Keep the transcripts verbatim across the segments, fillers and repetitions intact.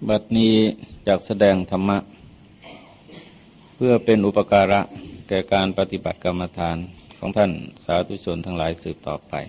บัดนี้จักแสดงธรรมะเพื่อเป็นอุปการะแก่การปฏิบัติกรรมฐานของท่านสาธุชนทั้งหลายสืบต่อไป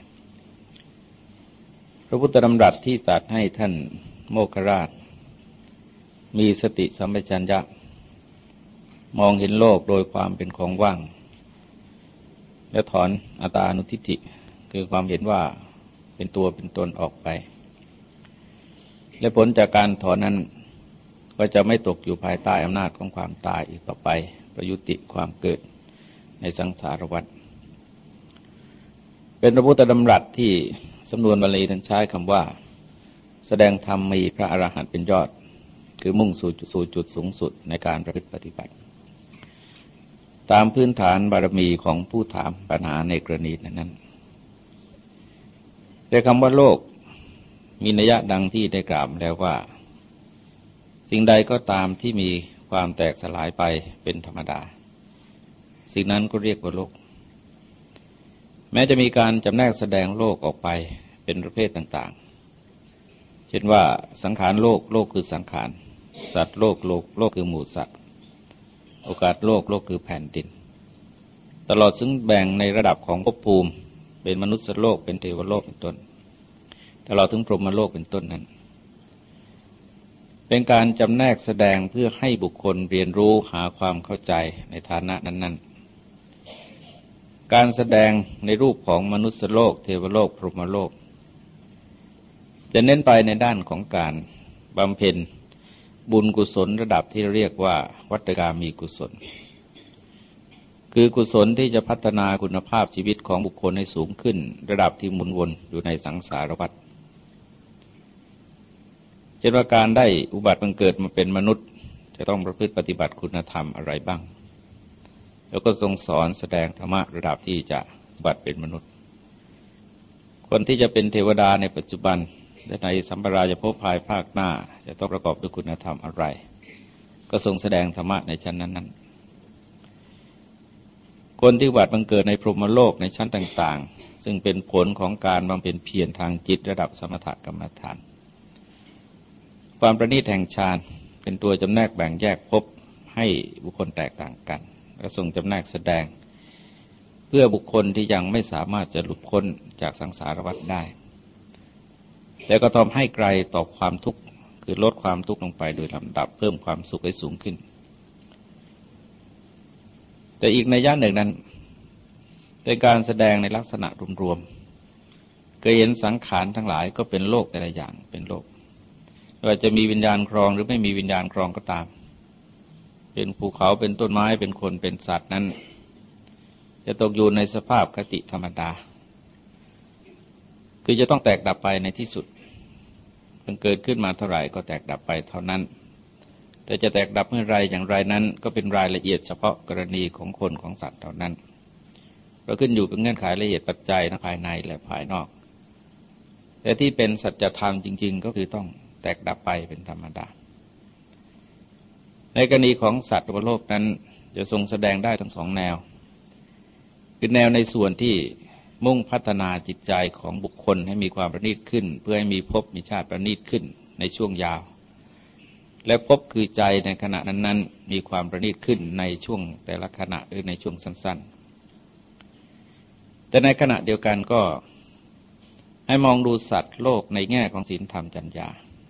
พระพุทธดำรัสที่ตรัสให้ท่านโมคคราชมีสติสัมปชัญญะมองเห็นโลกโดยความเป็นของว่างและถอนอัตตานุทิฏฐิคือความเห็นว่าเป็นตัวเป็นตนออกไปและผลจากการถอนนั้นก็จะไม่ตกอยู่ภายใต้อำนาจของความตายอีกต่อไปประยุติความเกิดในสังสารวัฏเป็นพระพุทธดำรัสที่สำนวนบาลีนั้นใช้คำว่าแสดงธรรมมีพระอรหันต์เป็นยอดคือมุ่งสู่สู่จุดสูงสุดในการประพฤติปฏิบัติตามพื้นฐานบารมีของผู้ถามปัญหาในกรณีนั้นแต่คำว่าโลกมีนัยยะดังที่ได้กล่าวแล้วว่าสิ่งใดก็ตามที่มีความแตกสลายไปเป็นธรรมดาสิ่งนั้นก็เรียกว่าโลกแม้จะมีการจำแนกแสดงโลกออกไปเป็นประเภทต่างๆเช่นว่าสังขารโลกโลกคือสังขารสัตว์โลกโลกโลกคือหมู่สัตว์โอกาสโลกโลกคือแผ่นดินตลอดซึ่งแบ่งในระดับของภพภูมิเป็นมนุษย์โลกเป็นเทวโลกเป็นต้นตลอดถึงพรหมโลกเป็นต้นนั้นเป็นการจำแนกแสดงเพื่อให้บุคคลเรียนรู้หาความเข้าใจในฐานะนั้นๆการแสดงในรูปของมนุษย์โลกเทวโลกพรหมโลกจะเน้นไปในด้านของการบำเพ็ญบุญกุศลระดับที่เรียกว่าวัฏกามีกุศลคือกุศลที่จะพัฒนาคุณภาพชีวิตของบุคคลให้สูงขึ้นระดับที่หมุนวนอยู่ในสังสารวัฏเช่นว่าการได้อุบัติบังเกิดมาเป็นมนุษย์จะต้องประพฤติปฏิบัติคุณธรรมอะไรบ้างแล้วก็ทรงสอนแสดงธรรมะระดับที่จะอุบัติเป็นมนุษย์คนที่จะเป็นเทวดาในปัจจุบันและในสัมปรายภพภายภาคหน้าจะต้องประกอบด้วยคุณธรรมอะไรก็ทรงแสดงธรรมะในชั้นนั้นๆคนที่อุบัติบังเกิดในพรหมโลกในชั้นต่างๆซึ่งเป็นผลของการบำเพ็ญเพียรทางจิตระดับสมถกรรมฐานความประณีตแห่งฌานเป็นตัวจำแนกแบ่งแยกภพให้บุคคลแตกต่างกันและทรงจำแนกแสดงเพื่อบุคคลที่ยังไม่สามารถจะหลุดพ้นจากสังสารวัฏได้แต่ก็ทำให้ไกลต่อความทุกข์คือลดความทุกข์ลงไปโดยลำดับเพิ่มความสุขให้สูงขึ้นแต่อีกนัยยะหนึ่งนั้นเป็นการแสดงในลักษณะรวมๆเคยเห็นสังขารทั้งหลายก็เป็นโลกแต่ละอย่างเป็นโลกว่าจะมีวิญญาณครองหรือไม่มีวิญญาณครองก็ตามเป็นภูเขาเป็นต้นไม้เป็นคนเป็นสัตว์นั้นจะตกอยู่ในสภาพคติธรรมดาคือจะต้องแตกดับไปในที่สุดมันเกิดขึ้นมาเท่าไหร่ก็แตกดับไปเท่านั้นแต่จะแตกดับเมื่อไรอย่างไรนั้นก็เป็นรายละเอียดเฉพาะกรณีของคนของสัตว์เท่านั้นเราขึ้นอยู่กับเงื่อนไขละเอียดปัจจัยทั้งภายในและภายนอกแต่ที่เป็นสัจธรรมจริงๆก็คือต้องแตกดับไปเป็นธรรมดาในกรณีของสัตว์โลกนั้นจะทรงแสดงได้ทั้งสองแนวคือแนวในส่วนที่มุ่งพัฒนาจิตใจของบุคคลให้มีความประณีตขึ้นเพื่อให้มีภพมีชาติประณีตขึ้นในช่วงยาวและภพคือใจในขณะนั้นๆมีความประณีตขึ้นในช่วงแต่ละขณะหรือในช่วงสั้นๆแต่ในขณะเดียวกันก็ให้มองดูสัตว์โลกในแง่ของศีลธรรมจรรยา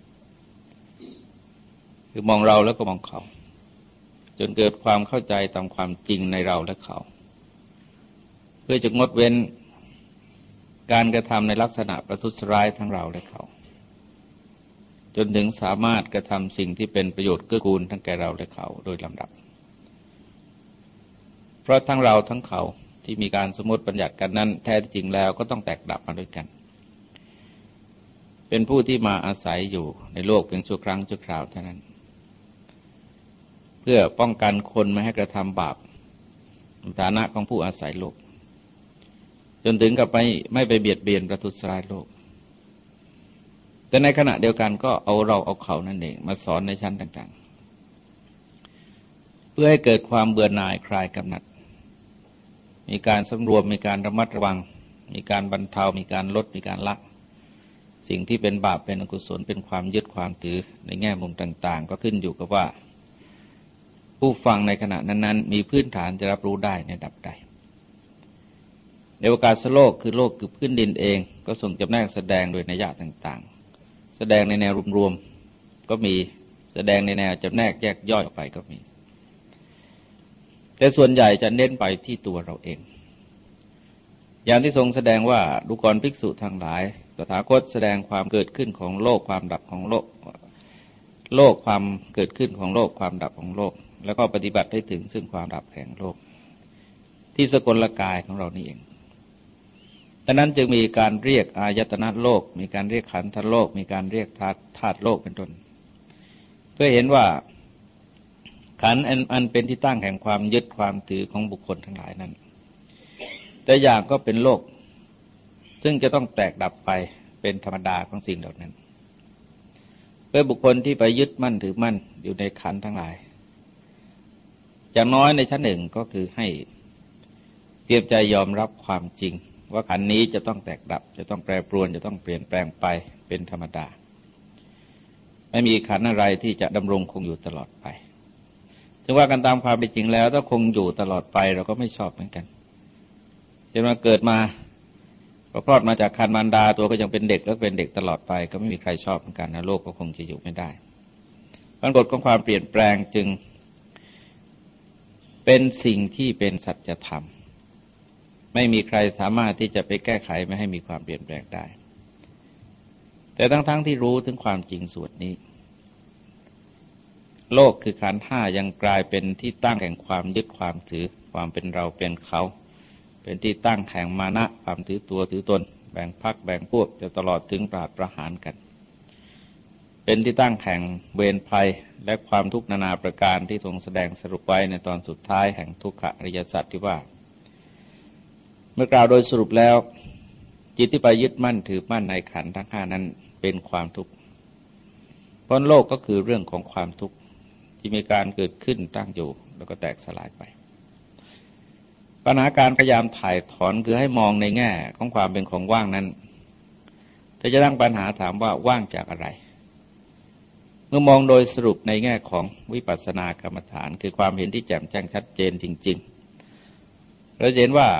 คือมองเราแล้วก็มองเขาจนเกิดความเข้าใจตามความจริงในเราและเขาเพื่อจะงดเว้นการกระทำในลักษณะประทุษร้ายทั้งเราและเขาจนถึงสามารถกระทำสิ่งที่เป็นประโยชน์เกื้อกูลทั้งแก่เราและเขาโดยลำดับเพราะทั้งเราทั้งเขาที่มีการสมมติบัญญัติกันนั้นแท้จริงแล้วก็ต้องแตกดับมาด้วยกันเป็นผู้ที่มาอาศัยอยู่ในโลกเพียงชั่วครั้งชั่วคราวเท่านั้นเพื่อป้องกันคนไม่ให้กระทำบาปในฐานะของผู้อาศัยโลกจนถึงกับไม่ไม่ไปเบียดเบียนประทุษร้ายโลกแต่ในขณะเดียวกันก็เอาเราเอาเขานั่นเองมาสอนในชั้นต่างๆเพื่อให้เกิดความเบื่อหน่ายคลายกำหนัดมีการสำรวมมีการระมัดระวังมีการบรรเทามีการลดมีการละสิ่งที่เป็นบาปเป็นอกุศลเป็นความยึดความถือในแง่มุมต่างๆก็ขึ้นอยู่กับว่าผู้ฟังในขณะนั้นๆมีพื้นฐานจะรับรู้ได้ในระดับใดในโอกาสโลกคือโลกคือพื้นดินเองก็ส่งจำแนกแสดงโดยนัยยะต่างๆแสดงในแนวรวมๆก็มีแสดงในแนวจำแนกแยกย่อยออกไปก็มีแต่ส่วนใหญ่จะเน้นไปที่ตัวเราเองอย่างที่ทรงแสดงว่าดูก่อนภิกษุทั้งหลายตถาคตแสดงความเกิดขึ้นของโลกความดับของโลกโลกความเกิดขึ้นของโลกความดับของโลกแล้วก็ปฏิบัติให้ถึงซึ่งความดับแห่งโลกที่สกลกายของเรานี่เองดังนั้นจึงมีการเรียกอายตนะโลกมีการเรียกขันธ์โลกมีการเรียกธาตุธาตุโลกเป็นต้นเพื่อเห็นว่าขันธ์อันเป็นที่ตั้งแห่งความยึดความถือของบุคคลทั้งหลายนั้นแต่อย่างก็เป็นโลกซึ่งจะต้องแตกดับไปเป็นธรรมดาของสิ่งเหล่านั้นเพื่อบุคคลที่ไปยึดมั่นถือมั่นอยู่ในขันธ์ทั้งหลายอย่างน้อยในชั้นหนึ่งก็คือให้เตรียมใจยอมรับความจริงว่าขันธ์นี้จะต้องแตกดับจะต้องแปรปรวนจะต้องเปลี่ยนแปลงไปเป็นธรรมดาไม่มีขันธ์อะไรที่จะดำรงคงอยู่ตลอดไปถึงว่ากันตามความเป็นจริงแล้วถ้าคงอยู่ตลอดไปเราก็ไม่ชอบเหมือนกันจนมาเกิดมาพอคลอดมาจากครรภ์มารดาตัวก็ยังเป็นเด็กแล้วเป็นเด็กตลอดไปก็ไม่มีใครชอบเหมือนกันนะโลกก็คงจะอยู่ไม่ได้ผลกฎของความเปลี่ยนแปลงจึงเป็นสิ่งที่เป็นสัจธรรมไม่มีใครสามารถที่จะไปแก้ไขไม่ให้มีความเปลี่ยนแปลงได้แต่ทั้งๆ ท, ที่รู้ถึงความจริงส่วนนี้โลกคือขันธ์ห้ายังกลายเป็นที่ตั้งแห่งความยึดความถือความเป็นเราเป็นเขาเป็นที่ตั้งแห่งมานะความถือตัวถือตนแบ่งพรรคแบ่งพวกจะตลอดถึงปราดประหารกันเป็นที่ตั้งแห่งเวรภัยและความทุกข์นานาประการที่ทรงแสดงสรุปไว้ในตอนสุดท้ายแห่งทุกขอริยสัจที่ว่าเมื่อกล่าวโดยสรุปแล้วจิตที่ไปยึดมั่นถือมั่นในขันธ์ทั้งห้านั้นเป็นความทุกข์เพราะโลกก็คือเรื่องของความทุกข์ที่มีการเกิดขึ้นตั้งอยู่แล้วก็แตกสลายไปปัญหาการพยายามถ่ายถอนคือให้มองในแง่ของความเป็นของว่างนั้นถ้าจะตั้งปัญหาถามว่าว่างจากอะไรเมื่อมองโดยสรุปในแง่ของวิปัสสนากรรมฐานคือความเห็นที่แจ่มแจ้งชัดเจนจริงๆเราเห็นว่า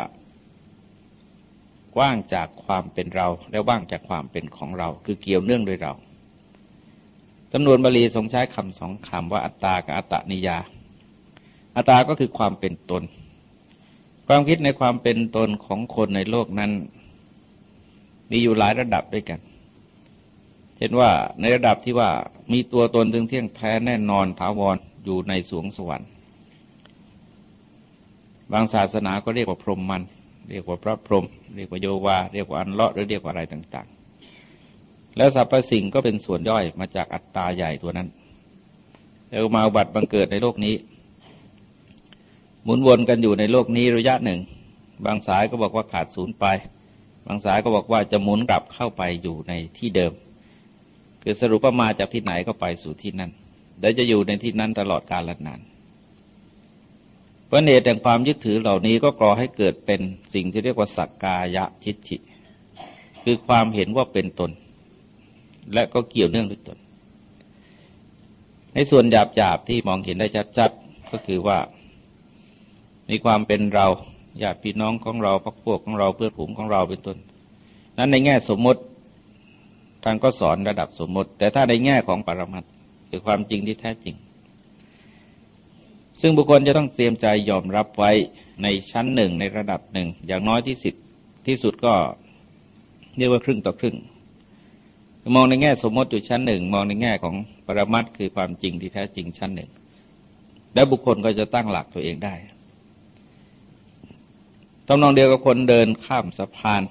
ว่างจากความเป็นเราและว่างจากความเป็นของเราคือเกี่ยวเนื่องโดยเราจำนวนบาลีทรงใช้คำสองคำว่าอัตตากับอัตตนิยาอัตตาก็คือความเป็นตนความคิดในความเป็นตนของคนในโลกนั้นมีอยู่หลายระดับด้วยกันเช่นว่าในระดับที่ว่ามีตัวตนถึงเที่ยงแท้แน่นอนถาวรอยู่ในสวงสวรรค์บางศาสนาก็เรียกว่าพรหมมันเรียกว่าพระพรหมเรียกว่าโยวาเรียกว่าอันเลาะหรือเรียกว่าอะไรต่างๆแล้วสรรพสิ่งก็เป็นส่วนย่อยมาจากอัตตาใหญ่ตัวนั้นแล้วมาอุบัติบังเกิดในโลกนี้หมุนวนกันอยู่ในโลกนี้ระยะหนึ่งบางสายก็บอกว่าขาดศูนย์ไปบางสายก็บอกว่าจะหมุนกลับเข้าไปอยู่ในที่เดิมคือสรุปว่ามาจากที่ไหนก็ไปสู่ที่นั่นและจะอยู่ในที่นั้นตลอดกาลนานเพราะเหตุแห่งความยึดถือเหล่านี้ก็ก่อให้เกิดเป็นสิ่งที่เรียกว่าสักกายทิฏฐิคือความเห็นว่าเป็นตนและก็เกี่ยวเนื่องด้วยตนในส่วนหยาบๆที่มองเห็นได้ชัดๆก็คือว่ามีความเป็นเราญาติพี่น้องของเราพรรคพวกของเราเพื่อนฝูงของเราเป็นต้นนั้นในแง่สมมติท่านก็สอนระดับสมมติแต่ถ้าในแง่ของปรมัตถ์คือความจริงที่แท้จริงซึ่งบุคคลจะต้องเตรียมใจยอมรับไว้ในชั้นหนึ่งในระดับหนึ่งอย่างน้อยที่สุดที่สุดก็เรียกว่าครึ่งต่อครึ่งมองในแง่สมมติอยู่ชั้นหนึ่งมองในแง่ของปรมัตถ์คือความจริงที่แท้จริงชั้นหนึ่งแล้วบุคคลก็จะตั้งหลักตัวเองได้ทำนองเดียวกับคนเดินข้ามสะพาน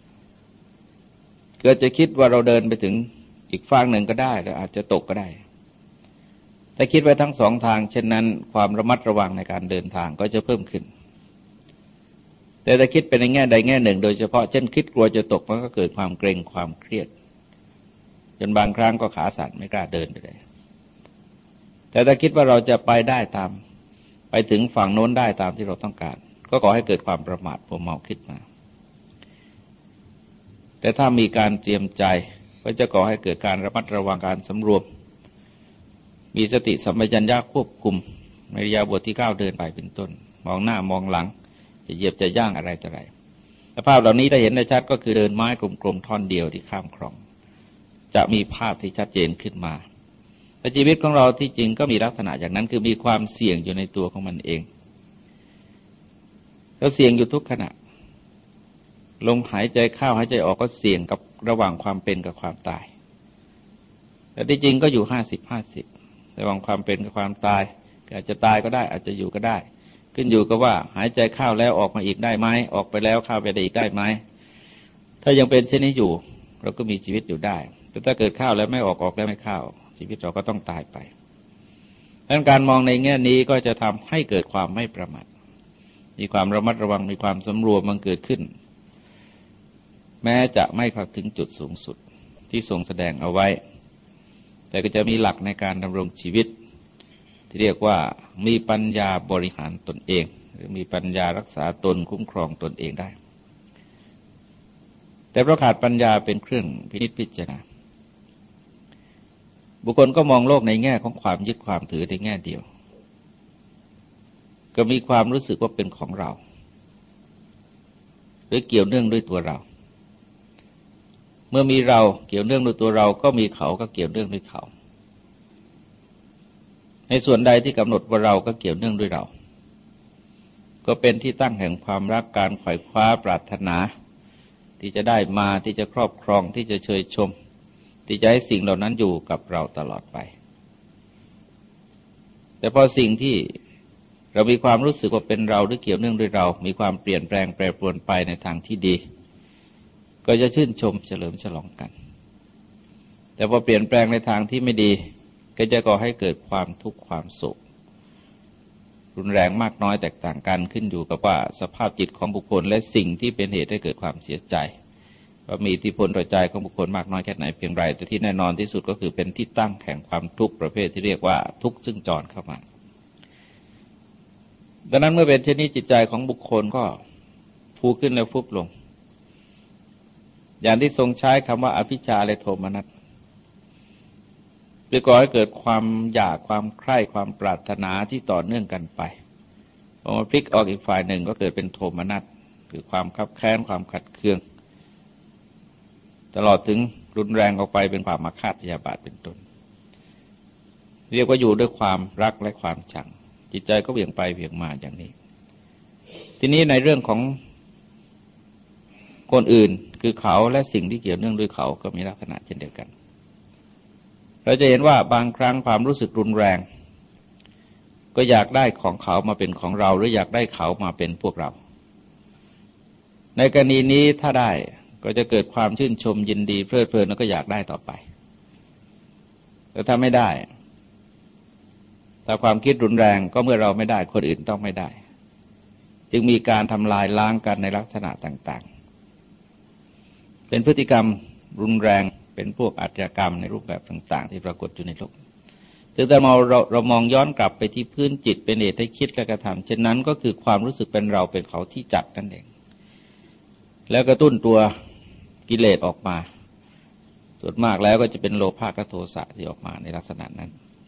เกิดจะคิดว่าเราเดินไปถึงอีกฝั่งหนึ่งก็ได้หรืออาจจะตกก็ได้แต่คิดไว้ทั้งสองทางเช่นนั้นความระมัดระวังในการเดินทางก็จะเพิ่มขึ้นแต่ถ้าคิดเป็นในแง่ใดแง่หนึ่งโดยเฉพาะเช่นคิดกลัวจะตกมันก็เกิดความเกรงความเครียดจนบางครั้งก็ขาสั่นไม่กล้าเดินไปเลยแต่ถ้าคิดว่าเราจะไปได้ตามไปถึงฝั่งโน้นได้ตามที่เราต้องการก็ก่อให้เกิดความประมาทมัวเมาขึ้นมาแต่ถ้ามีการเตรียมใจก็จะก่อให้เกิดการระมัดระวังการสำรวมมีสติสัมปชัญญะควบคุมในอิริยาบถที่ก้าวเดินไปเป็นต้นมองหน้ามองหลังจะเหยียบจะย่างอะไรต่ออะไรสภาพเหล่านี้ถ้าเห็นได้ชัดก็คือเดินไม้กลมๆท่อนเดียวที่ข้ามคลองจะมีภาพที่ชัดเจนขึ้นมาแต่ชีวิตของเราที่จริงก็มีลักษณะอย่างนั้นคือมีความเสี่ยงอยู่ในตัวของมันเองแล้วเสี่ยงอยู่ทุกขณะลมหายใจเข้าหายใจออกก็เสี่ยงกับระหว่างความเป็นกับความตายแต่ที่จริงก็อยู่ห้าสิบห้าสิบระหว่างความเป็นกับความตายอาจจะตายก็ได้อาจจะอยู่ก็ได้ขึ้นอยู่กับว่าหายใจเข้าแล้วออกมาอีกได้ไหมออกไปแล้วเข้าไปได้อีกได้ไหมถ้ายังเป็นเช่นนี้อยู่เราก็มีชีวิตอยู่ได้แต่ถ้าเกิดเข้าแล้วไม่ออกออกแล้วไม่เข้าชีวิตเราก็ต้องตายไปดังนั้นการมองในแง่นี้ก็จะทำให้เกิดความไม่ประมาทมีความระมัดระวังมีความสำรวมมันเกิดขึ้นแม้จะไม่เข้าถึงจุดสูงสุดที่ทรงแสดงเอาไว้แต่ก็จะมีหลักในการดำรงชีวิตที่เรียกว่ามีปัญญาบริหารตนเองหรือมีปัญญารักษาตนคุ้มครองตนเองได้แต่เพราะขาดปัญญาเป็นเครื่องพินิจพิจารณาบุคคลก็มองโลกในแง่ของความยึดความถือในแง่เดียวก็มีความรู้สึกว่าเป็นของเราหรือเกี่ยวเนื่องด้วยตัวเราเมื่อมีเราเกี่ยวเนื่องด้วยตัวเราก็มีเขาก็เกี่ยวเนื่องด้วยเขาในส่วนใดที่กำหนดว่าเราก็เกี่ยวเนื่องด้วยเราก็เป็นที่ตั้งแห่งความรักการไขว่คว้าปรารถนาที่จะได้มาที่จะครอบครองที่จะเชยชมที่จะให้สิ่งเหล่านั้นอยู่กับเราตลอดไปแต่พอสิ่งที่เรามีความรู้สึกว่าเป็นเราหรือเกี่ยวเนื่องด้วยเรามีความเปลี่ยนแปลงแปรปรวนไปในทางที่ดีก็จะชื่นชมเฉลิมฉลองกันแต่พอเปลี่ยนแปลงในทางที่ไม่ดีก็จะก่อให้เกิดความทุกข์ความโศกรุนแรงมากน้อยแตกต่างกันขึ้นอยู่กับว่าสภาพจิตของบุคคลและสิ่งที่เป็นเหตุให้เกิดความเสียใจว่ามีอิทธิพลต่อใจของบุคคลมากน้อยแค่ไหนเพียงไรแต่ที่แน่นอนที่สุดก็คือเป็นที่ตั้งแห่งความทุกข์ประเภทที่เรียกว่าทุกข์ซึ่งจรเข้ามาดังนั้นเมื่อเป็นเช่นนี้จิตใจของบุคคลก็ฟูขึ้นแล้วฟุบลงอย่างที่ทรงใช้คำว่าอภิชฌาและโทมนัสเพื่อก่อให้เกิดความอยากความใคร่ความปรารถนาที่ต่อเนื่องกันไปพอมาพลิกออกอีกฝ่ายหนึ่งก็เกิดเป็นโทมนัสคือความคับแค้นความขัดเคืองตลอดถึงรุนแรงออกไปเป็นความอาฆาตพยาบาทเป็นต้นเรียกว่าอยู่ด้วยความรักและความชังจิตใจก็เบี่ยงไปเบี่ยงมาอย่างนี้ทีนี้ในเรื่องของคนอื่นคือเขาและสิ่งที่เกี่ยวเนื่องด้วยเขาก็มีลักษณะเช่นเดียวกันเราจะเห็นว่าบางครั้งความรู้สึกรุนแรงก็อยากได้ของเขามาเป็นของเราหรืออยากได้เขามาเป็นพวกเราในกรณีนี้ถ้าได้ก็จะเกิดความชื่นชมยินดีเพลิดเพลินแล้วก็อยากได้ต่อไปแต่ถ้าไม่ได้ถ้าความคิดรุนแรงก็เมื่อเราไม่ได้คนอื่นต้องไม่ได้จึงมีการทำลายล้างกันในลักษณะต่างๆเป็นพฤติกรรมรุนแรงเป็นพวกอาชญากรรมในรูปแบบต่างๆที่ปรากฏอยู่ในโลกซึ่งแต่เราเราเรามองย้อนกลับไปที่พื้นจิตเป็นเหตุให้คิดและกระทำเช่นนั้นก็คือความรู้สึกเป็นเราเป็นเขาที่จัดนั่นเองแล้วกระตุ้นตัวกิเลสออกมาส่วนมากแล้วก็จะเป็นโลภะกับโทสะที่ออกมาในลักษณะนั้น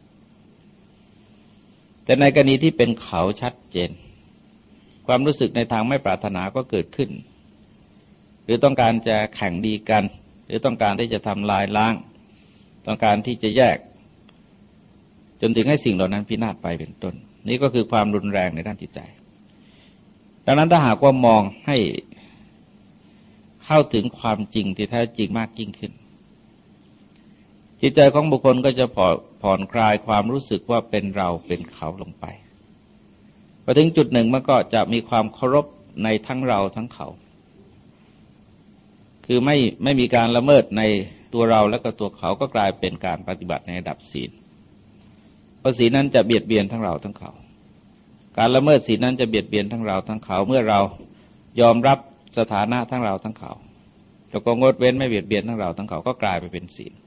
แต่ในกรณีที่เป็นเขาชัดเจนความรู้สึกในทางไม่ปรารถนาก็เกิดขึ้นหรือต้องการจะแข่งดีกันหรือต้องการที่จะทำลายล้างต้องการที่จะแยกจนถึงให้สิ่งเหล่านั้นพินาศไปเป็นต้นนี่ก็คือความรุนแรงในด้านจิตใจดังนั้นถ้าหากว่ามองให้เข้าถึงความจริงที่แท้จริงมากยิ่งขึ้นจิตใจของบุคคลก็จะผ่อนคลายความรู้สึกว่าเป็นเราเป็นเขาลงไปพอถึงจุดหนึ่งมันก็จะมีความเคารพในทั้งเราทั้งเขาคือไม่ไม่มีการละเมิดในตัวเราและก็ตัวเขาก็กลายเป็นการปฏิบัติในระดับศีลเพราะศีลนั้นจะเบียดเบียนทั้งเราทั้งเขาการละเมิดศีลนั้นจะเบียดเบียนทั้งเราทั้งเขาเมื่อเรายอมรับสถานะทั้งเราทั้งเขาแล้วก็งดเว้นไม่เบียดเบียนทั้งเราทั้งเขาก็กลายไปเป็นศีล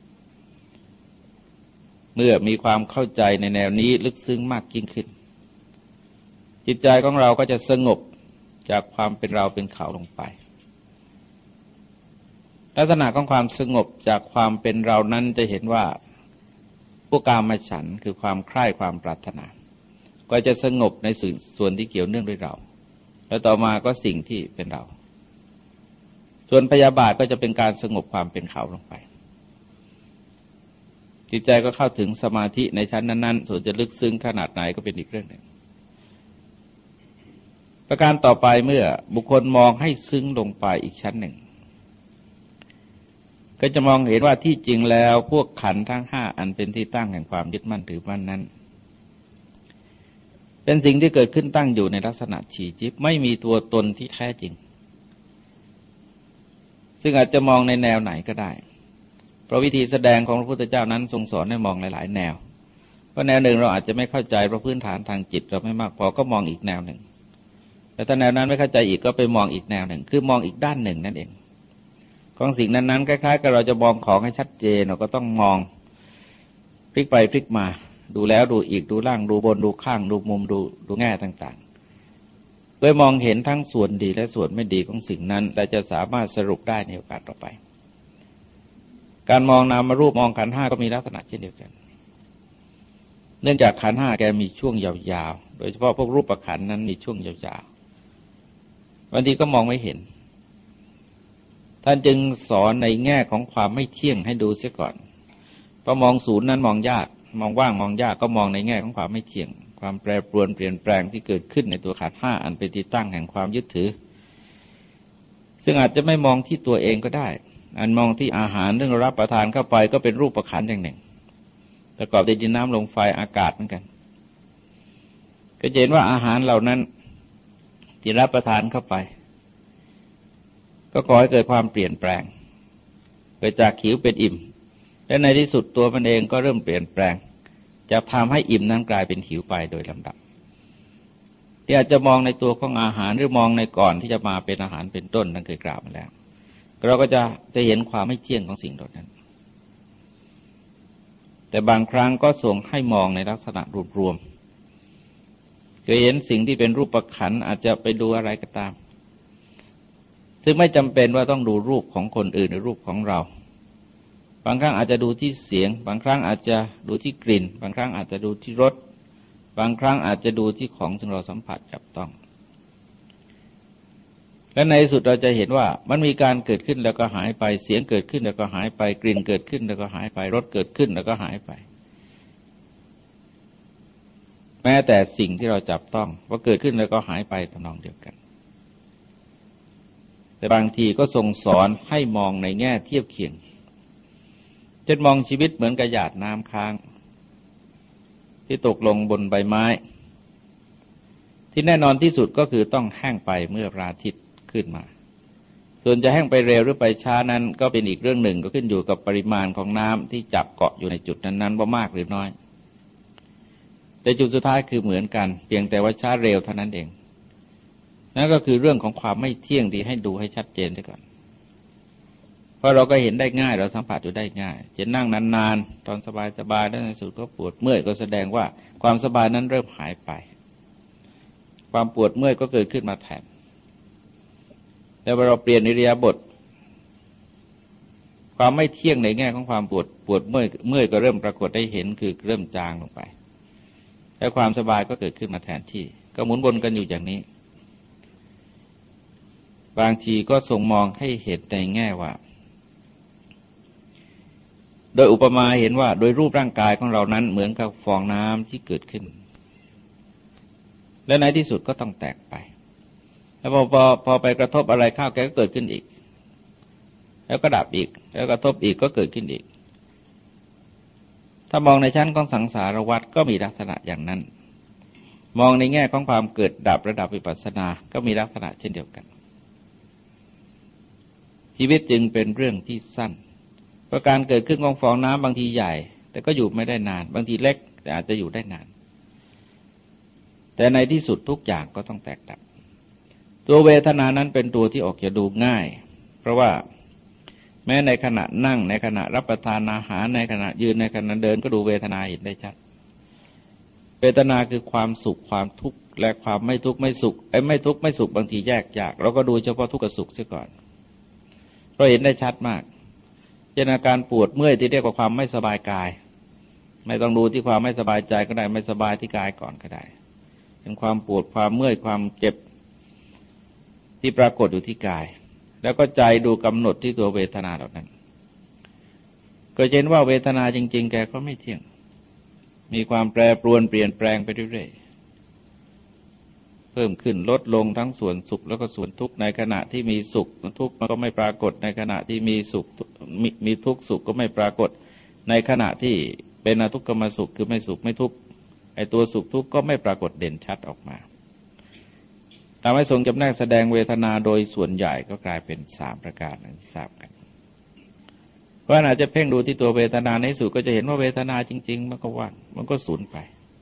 เมื่อมีความเข้าใจในแนวนี้ลึกซึ้งมากยิ่งขึ้นจิตใจของเราก็จะสงบจากความเป็นเราเป็นเขาลงไปลักษณะของความสงบจากความเป็นเรานั้นจะเห็นว่าพวกกามฉันท์คือความใคร่ความปรารถนาก็จะสงบในส่วนส่วนที่เกี่ยวเนื่องด้วยเราแล้วต่อมาก็สิ่งที่เป็นเราส่วนพยาบาทก็จะเป็นการสงบความเป็นเขาลงไปจิตใจก็เข้าถึงสมาธิในชั้นนั้นๆส่วนจะลึกซึ้งขนาดไหนก็เป็นอีกเรื่องหนึ่งประการต่อไปเมื่อบุคคลมองให้ซึ้งลงไปอีกชั้นหนึ่งก็จะมองเห็นว่าที่จริงแล้วพวกขันธ์ทั้งห้าอันเป็นที่ตั้งแห่งความยึดมั่นถือมั่นนั้นเป็นสิ่งที่เกิดขึ้นตั้งอยู่ในลักษณะฉี่จิบไม่มีตัวตนที่แท้จริงซึ่งอาจจะมองในแนวไหนก็ได้เพราะวิธีแสดงของพระพุทธเจ้านั้นทรงสอนให้มองหลายๆแนวเพราะแนวหนึ่งเราอาจจะไม่เข้าใจเพราะพื้นฐานทางจิตเราไม่มากพอก็มองอีกแนวหนึ่งแต่ถ้าแนวนั้นไม่เข้าใจอีกก็ไปมองอีกแนวหนึ่งคือมองอีกด้านหนึ่งนั่นเองของสิ่งนั้นๆคล้ายๆกับเราจะมองของให้ชัดเจนเราก็ต้องมองพลิกไปพลิกมาดูแล้วดูอีกดูล่างดูบนดูข้างดูมุมดูดูแง่ต่างๆโดยมองเห็นทั้งส่วนดีและส่วนไม่ดีของสิ่งนั้นและจะสามารถสรุปได้ในโอกาสต่อไปการมองนามรูปมองขันธ์ห้าก็มีลักษณะเช่นเดียวกันเนื่องจากขันธ์ห้าแกมีช่วงยาวๆโดยเฉพาะพวกรูปขันธ์นั้นมีช่วงยาวๆบางทีก็มองไม่เห็นท่านจึงสอนในแง่ของความไม่เที่ยงให้ดูเสียก่อนพอมองศูนย์นั้นมองยากมองว่างมองยากก็มองในแง่ของความไม่เที่ยงความแปรปรวนเปลี่ยนแปลงที่เกิดขึ้นในตัวขันธ์ห้าอันเป็นที่ตั้งแห่งความยึดถือซึ่งอาจจะไม่มองที่ตัวเองก็ได้อันมองที่อาหารเรื่องรับประทานเข้าไปก็เป็นรูปขันธ์อย่างหนึ่งประกอบด้วยดินน้ำลมไฟอากาศเหมือนกันก็จะเห็นว่าอาหารเหล่านั้นที่รับประทานเข้าไปก็ก่อให้เกิดความเปลี่ยนแปลงเกิดจากหิวเป็นอิ่มและในที่สุดตัวมันเองก็เริ่มเปลี่ยนแปลงจะทำให้อิ่มนั้นกลายเป็นหิวไปโดยลำดับที่อาจจะมองในตัวของอาหารหรือมองในก่อนที่จะมาเป็นอาหารเป็นต้นนั่นเคยกล่าวมาแล้วเราก็จะจะเห็นความไม่เที่ยงของสิ่งเหล่านั้นแต่บางครั้งก็ส่งให้มองในลักษณะรวมๆเคยเห็นสิ่งที่เป็นรูปขันธ์อาจจะไปดูอะไรก็ตามซึ่งไม่จำเป็นว่าต้องดูรูปของคนอื่นหรือรูปของเราบางครั้งอาจจะดูที่เสียงบางครั้งอาจจะดูที่กลิ่นบางครั้งอาจจะดูที่รสบางครั้งอาจจะดูที่ของซึ่งเราสัมผัสจับต้องและในที่สุดเราจะเห็นว่ามันมีการเกิดขึ้นแล้วก็หายไปเสียงเกิดขึ้นแล้วก็หายไปกลิ่นเกิดขึ้นแล้วก็หายไปรสเกิดขึ้นแล้วก็หายไปแม้แต่สิ่งที่เราจับต้องว่าเกิดขึ้นแล้วก็หายไปทำนองเดียวกันแต่บางทีก็ทรงสอนให้มองในแง่เทียบเคียงเช่นมองชีวิตเหมือนกับหยาดน้ำค้างที่ตกลงบนใบไม้ที่แน่นอนที่สุดก็คือต้องแห้งไปเมื่อพระอาทิตย์ขึ้นมาส่วนจะแห้งไปเร็วหรือไปช้านั้นก็เป็นอีกเรื่องหนึ่งก็ขึ้นอยู่กับปริมาณของน้ำที่จับเกาะอยู่ในจุดนั้นๆว่ามากหรือน้อยแต่จุดสุดท้ายคือเหมือนกันเพียงแต่ว่าช้าเร็วเท่านั้นเองนั่นก็คือเรื่องของความไม่เที่ยงที่ให้ดูให้ชัดเจนด้วยก่อนเพราะเราก็เห็นได้ง่ายเราสัมผัสอยู่ได้ง่ายจะนั่งนานๆตอนสบายๆแล้วในสุดก็ปวดเมื่อยก็แสดงว่าความสบายนั้นเริ่มหายไปความปวดเมื่อยก็เกิดขึ้นมาแทนแต่เวลาเราเปลี่ยนอิริยาบถความไม่เที่ยงในแง่ของความปวดปวดเมื่อยเมื่อยก็เริ่มปรากฏได้เห็นคือเริ่มจางลงไปและความสบายก็เกิดขึ้นมาแทนที่ก็หมุนวนกันอยู่อย่างนี้บางทีก็ทรงมองให้เห็นในแง่ว่าโดยอุปมาเห็นว่าโดยรูปร่างกายของเรานั้นเหมือนกับฟองน้ำที่เกิดขึ้นและในที่สุดก็ต้องแตกไปแล้วพอพอพอไปกระทบอะไรเข้าแกก็เกิดขึ้นอีกแล้วก็ดับอีกแล้วกระทบอีกก็เกิดขึ้นอีกถ้ามองในชั้นของสังสารวัฏก็มีลักษณะอย่างนั้นมองในแง่ของความเกิดดับระดับวิปัสสนาก็มีลักษณะเช่นเดียวกันชีวิตจึงเป็นเรื่องที่สั้นเพราะการเกิดขึ้นของฟองน้ำบางทีใหญ่แต่ก็อยู่ไม่ได้นานบางทีเล็กแต่อาจจะอยู่ได้นานแต่ในที่สุดทุกอย่างก็ต้องแตกดับตัวเวทนานั้นเป็นตัวที่ออกจะดูง่ายเพราะว่าแม้ในขณะนั่งในขณะรับประทานอาหารในขณะยืนในขณะเดินก็ดูเวทนาเห็นได้ชัดเวทนาคือความสุขความทุกข์และความไม่ทุกข์ไม่สุขไอ้ไม่ทุกข์ไม่สุขบางทีแยกยากเราก็ดูเฉพาะทุกข์กับสุขเสียก่อนเราเห็นได้ชัดมากเช่นอาการปวดเมื่อยที่เรียกว่าความไม่สบายกายไม่ต้องดูที่ความไม่สบายใจก็ได้ไม่สบายที่กายก่อนก็ได้เป็นความปวดความเมื่อยความเจ็บที่ปรากฏอยู่ที่กายแล้วก็ใจดูกำหนดที่ตัวเวทนาเหล่านั้นก็เห็นว่าเวทนาจริงๆแกก็ไม่เที่ยงมีความแปรปรวนเปลี่ยนแปลงไปเรื่อยๆเพิ่มขึ้นลดลงทั้งส่วนสุขแล้วก็ส่วนทุกข์ในขณะที่มีสุขทุกข์มันก็ไม่ปรากฏในขณะที่มีสุขมีมีทุกข์สุขก็ไม่ปรากฏในขณะที่เป็นอทุกขมสุขคือไม่สุขไม่ทุกข์ไอ้ตัวสุขทุกข์ก็ไม่ปรากฏเด่นชัดออกมาทำให้ทรงจำแนกแสดงเวทนาโดยส่วนใหญ่ก็กลายเป็นสามประการอย่างที่ทราบกันเพราะอาจจะเพ่งดูที่ตัวเวทนาในสุดก็จะเห็นว่าเวทนาจริงๆมันก็ว่างมันก็สูญไป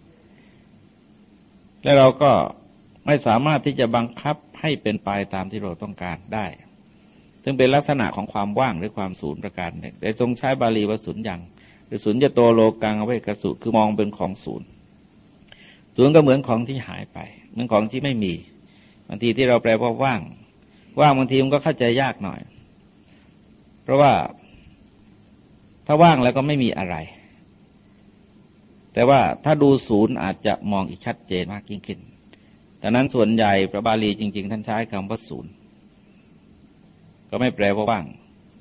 และเราก็ไม่สามารถที่จะบังคับให้เป็นไปตามที่เราต้องการได้ซึ่งเป็นลักษณะของความว่างหรือความสูญประการหนึ่งได้ทรงใช้บาลีว่าสุญญังหรือสุญญโตโลกังอเวกสุคือมองเป็นของสูญสูญก็เหมือนของที่หายไปเหมือนของที่ไม่มีบางทีที่เราแปลว่าว่างว่างบางทีมันก็เข้าใจยากหน่อยเพราะว่าถ้าว่างแล้วก็ไม่มีอะไรแต่ว่าถ้าดูศูนย์อาจจะมองอีกชัดเจนมากยิ่งขึ้นดังนั้นส่วนใหญ่พระบาลีจริงๆท่านใช้คำว่าศูนย์ก็ไม่แปลว่าว่าง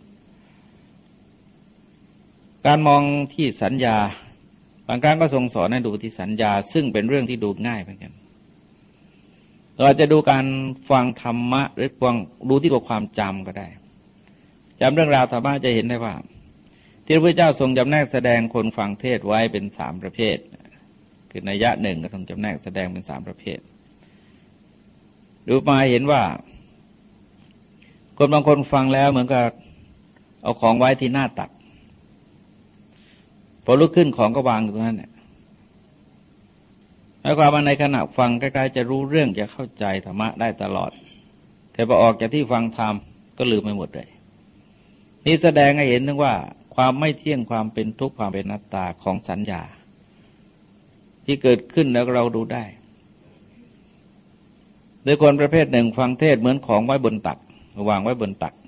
การมองที่สัญญาบางครั้งก็ทรงสอนให้ดูที่สัญญาซึ่งเป็นเรื่องที่ดูง่ายเหมือนกันเราจะดูการฟังธรรมะหรือฟังดูที่ตัวความจำก็ได้จำเรื่องราวธรรมะจะเห็นได้ว่าที่พระพุทธเจ้าทรงจำแนกแสดงคนฟังเทศไว้เป็นสามประเภทคือนัยยะหนึ่งก็ทรงจำแนกแสดงเป็นสามประเภทดูมาเห็นว่าคนบางคนฟังแล้วเหมือนกับเอาของไว้ที่หน้าตักพอลุกขึ้นของก็วางอยู่ตรงนั้นเนี่ยหมายความว่าในขณะฟังใกล้ๆจะรู้เรื่องจะเข้าใจธรรมะได้ตลอดแต่พอออกจากที่ฟังธรรมก็ลืมไปหมดเลยนี่แสดงให้เห็นถึงว่าความไม่เที่ยงความเป็นทุกข์ความเป็นอนัตตาของสัญญาที่เกิดขึ้นแล้วเราดูได้โดยคนประเภทหนึ่งฟังเทศเหมือนของไว้บนตักวางไว้บนตัก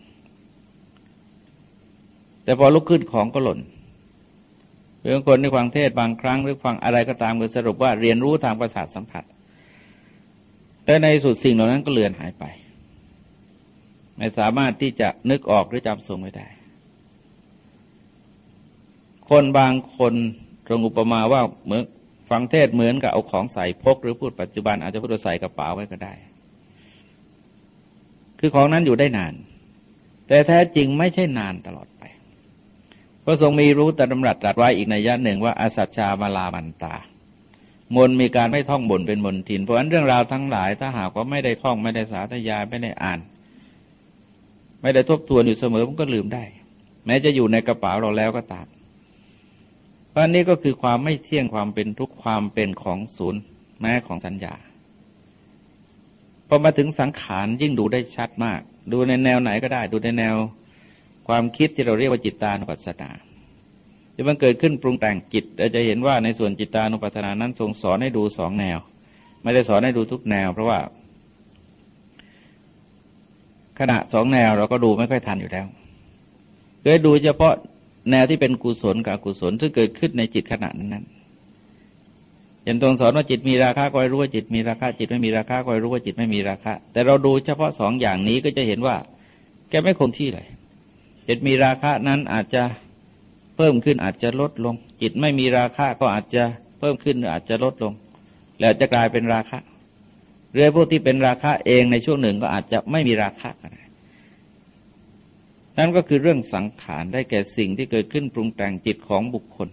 แต่พอลุกขึ้นของก็หล่นหรือบางคนที่ฟังเทศบางครั้งหรือฟังอะไรก็ตามก็สรุปว่าเรียนรู้ทางประสาทสัมผัสแต่ในสุดสิ่งเหล่านั้นก็เลือนหายไปไม่สามารถที่จะนึกออกหรือจำทรงไว้ได้คนบางคนตรงอุปมาว่าเหมือนฟังเทศเหมือนกับเอาของใส่พกหรือพูดปัจจุบันอาจจะพูดว่าใส่กระเป๋าไว้ก็ได้คือของนั้นอยู่ได้นานแต่แท้จริงไม่ใช่นานตลอดไปพระทรงมีรู้แต่ดำรัสตรัสไว้อีกในยะหนึ่งว่าอสัจจามาลามันตามนมีการไม่ท่องบนเป็นมนทินเพราะฉะนั้นเรื่องราวทั้งหลายถ้าหากว่าไม่ได้ท่องไม่ได้สาธยายไม่ได้อ่านไม่ได้ทบทวนอยู่เสมอมันก็ลืมได้แม้จะอยู่ในกระเป๋าเราแล้วก็ตามเพราะนี้ก็คือความไม่เที่ยงความเป็นทุกข์ความเป็นของศูนย์แม้ของสัญญาพอมาถึงสังขารยิ่งดูได้ชัดมากดูในแนวไหนก็ได้ดูในแนวความคิดที่เราเรียกว่าจิตตานุปัสสนาที่มันเกิดขึ้นปรุงแต่งจิตเราจะเห็นว่าในส่วนจิตตานุปัสสนานั้นทรงสอนให้ดูสองแนวไม่ได้สอนให้ดูทุกแนวเพราะว่าขณะสองแนวเราก็ดูไม่ค่อยทันอยู่แล้วเคยดูเฉพาะแนวที่เป็นกุศลกับอกุศลซึ่งเกิดขึ้นในจิตขณะนั้นๆอย่างตรงสอนว่าจิตมีราคะก็ให้รู้ว่าจิตมีราคะจิตไม่มีราคะก็ให้รู้ว่าจิตไม่มีราคะแต่เราดูเฉพาะสองอย่างนี้ก็จะเห็นว่าแกไม่คงที่เลยจิตมีราคะนั้นอาจจะเพิ่มขึ้นอาจจะลดลงจิตไม่มีราคะก็อาจจะเพิ่มขึ้นหรืออาจจะลดลงแล้วจะกลายเป็นราคะเรื่องพวกที่เป็นราคะเองในช่วงหนึ่งก็อาจจะไม่มีราคะก็ได้นั่นก็คือเรื่องสังขารได้แก่สิ่งที่เกิดขึ้นปรุงแต่งจิตของบุคคล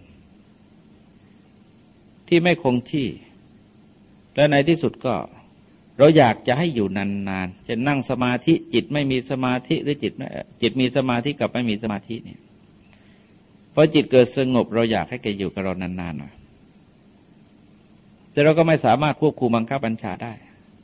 ที่ไม่คงที่และในที่สุดก็เราอยากจะให้อยู่นานๆจะนั่งสมาธิจิตไม่มีสมาธิหรือจิตจิตมีสมาธิกับไม่มีสมาธิเนี่ยพอจิตเกิดสงบเราอยากให้แกอยู่กับเรานานๆหน่อยแต่เราก็ไม่สามารถควบคุมบังคับบัญชาได้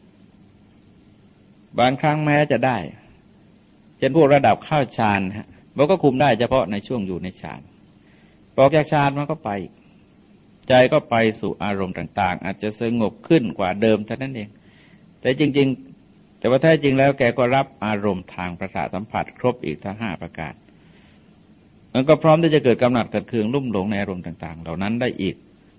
บางครั้งแม้จะได้เช่นพวกระดับเข้าฌานฮะมันก็คุมได้เฉพาะในช่วงอยู่ในฌานออกจากฌานมันก็ไปใจก็ไปสู่อารมณ์ต่างๆอาจจะสงบขึ้นกว่าเดิมเท่านั้นเองแต่จริงแต่ว่าแท้จริงแล้วแกก็รับอารมณ์ทางประสาทสัมผัสครบอีกทั้งห้าประการมันก็พร้อมที่จะเกิดกำหนัดขัดเคืองลุ่มหลงในอารมณ์ต่างๆเหล่านั้นได้อีก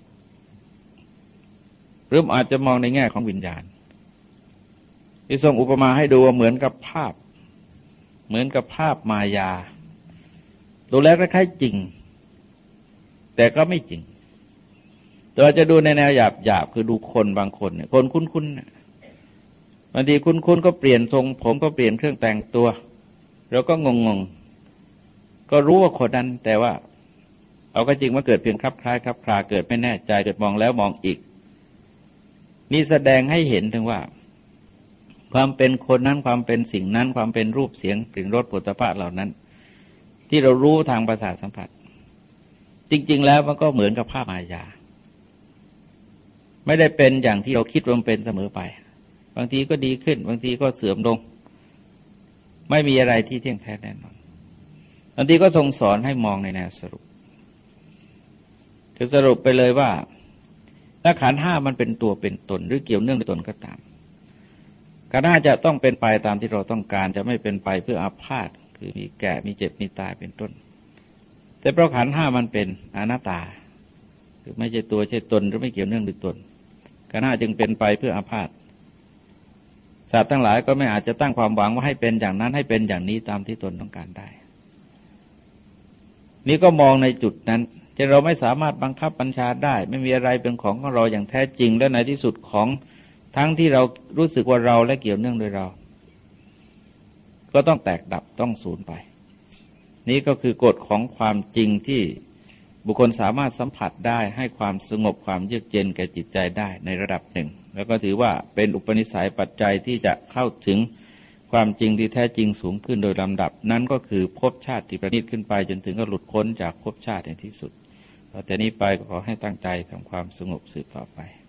หรืออาจจะมองในแง่ของวิญญาณที่ทรงอุปมาให้ดูว่าเหมือนกับภาพเหมือนกับภาพมายาดูแล้วคล้ายๆจริงแต่ก็ไม่จริงแต่ว่าจะดูในแนวหยาบๆคือดูคนบางคนเนี่ยคนคุ้นๆบางทีคุ้นๆก็เปลี่ยนทรงผมก็เปลี่ยนเครื่องแต่งตัวเราก็งงๆก็รู้ว่าคนนั้นแต่ว่าเอาก็จริงว่าเกิดเพียงคลับคล้ายคลับคลาเกิดไม่แน่ใจเกิดมองแล้วมองอีกนี่แสดงให้เห็นถึงว่าความเป็นคนนั้นความเป็นสิ่งนั้นความเป็นรูปเสียงกลิ่นรสโผฏฐัพพะเหล่านั้นที่เรารู้ทางประสาทสัมผัสจริงๆแล้วมันก็เหมือนกับภาพมายาไม่ได้เป็นอย่างที่เราคิดว่ามันเป็นเสมอไปบางทีก็ดีขึ้นบางทีก็เสื่อมลงไม่มีอะไรที่เที่ยงแท้แน่นอนบางทีก็ทรงสอนให้มองในแนวสรุปคือสรุปไปเลยว่าถ้าขันธ์ห้ามันเป็นตัวเป็นตนหรือเกี่ยวเนื่องในตนก็ตามขันธ์ห้าจะต้องเป็นไปตามที่เราต้องการจะไม่เป็นไปเพื่ออาพาธคือมีแก่มีเจ็บมีตายเป็นต้นแต่เพราะขันธ์ห้ามันเป็นอนัตตาคือไม่ใช่ตัวใช่ตนหรือไม่เกี่ยวเนื่องด้วยตนขันธ์ห้าจึงเป็นไปเพื่ออาพาธสัตว์ทั้งหลายก็ไม่อาจจะตั้งความหวังว่าให้เป็นอย่างนั้นให้เป็นอย่างนี้ตามที่ตนต้องการได้นี่ก็มองในจุดนั้นที่เราไม่สามารถบังคับบัญชาได้ไม่มีอะไรเป็นของของเราอย่างแท้จริงและในที่สุดของทั้งที่เรารู้สึกว่าเราและเกี่ยวเนื่องโดยเราก็ต้องแตกดับต้องสูญไปนี่ก็คือกฎของความจริงที่บุคคลสามารถสัมผัสได้ให้ความสงบความเยือกเย็นแก่จิตใจได้ในระดับหนึ่งแล้วก็ถือว่าเป็นอุปนิสัยปัจจัยที่จะเข้าถึงความจริงที่แท้จริงสูงขึ้นโดยลำดับนั้นก็คือภพชาติที่ประณีตขึ้นไปจนถึงก็หลุดพ้นจากภพชาติในที่สุดต่อแต่นี้ไปก็ขอให้ตั้งใจทำความสงบสืบต่อไป